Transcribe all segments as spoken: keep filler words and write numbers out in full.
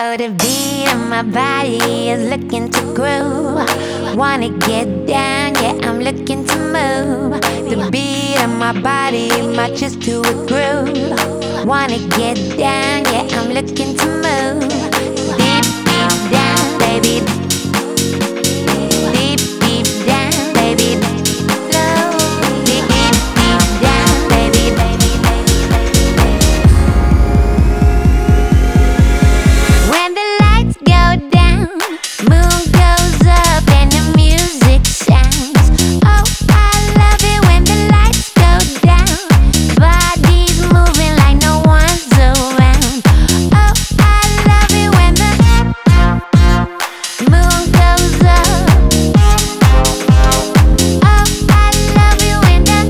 Oh, the beat of my body is looking to groove. Wanna get down, yeah, I'm looking to move. The beat of my body matches to a groove. Wanna get down, yeah, I'm looking to move. Deep, deep down, baby. Deep, deep down, baby. Slow. Deep, deep, deep down, baby, baby, baby, baby. When the lights go down, moon goes up and the music sounds. Oh, I love it when the lights go down. Bodies moving like no one's around. Oh, I love it when the moon goes up. Oh, I love it when the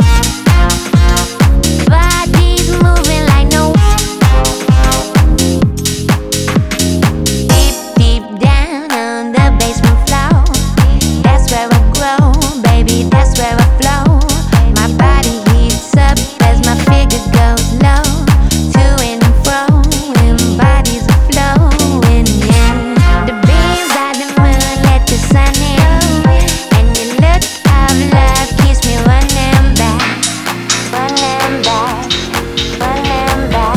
bodies moving like no deep, deep down on the basement floor. That's where I grow, baby, that's where I flow. My body heats up as my figure goes low. To and fro, and bodies are flowing, yeah. The beams of the moon let the sun in, and your look of love keeps me running back, running back, running back.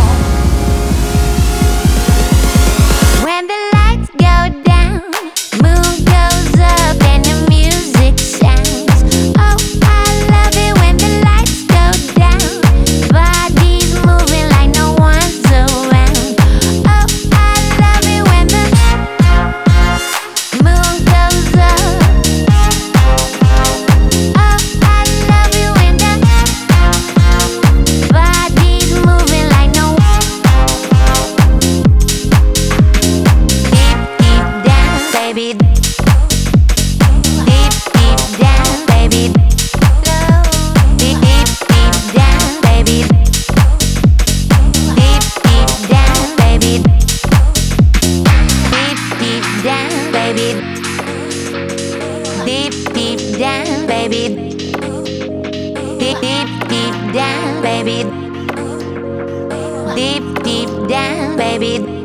When the lights go down, moon goes up and the music sounds. Oh, I love it when the lights go down. Bodies moving like no one's around. Oh, I love it when the moon goes up. Oh, I love it when the bodies moving like no deep, deep down, baby. Deep, deep down, baby. Slow. Deep, deep, deep down, baby. Deep, deep down, baby. Deep, deep down, baby. Deep, deep down, baby. Deep, deep, deep down, baby. Deep, deep down, baby.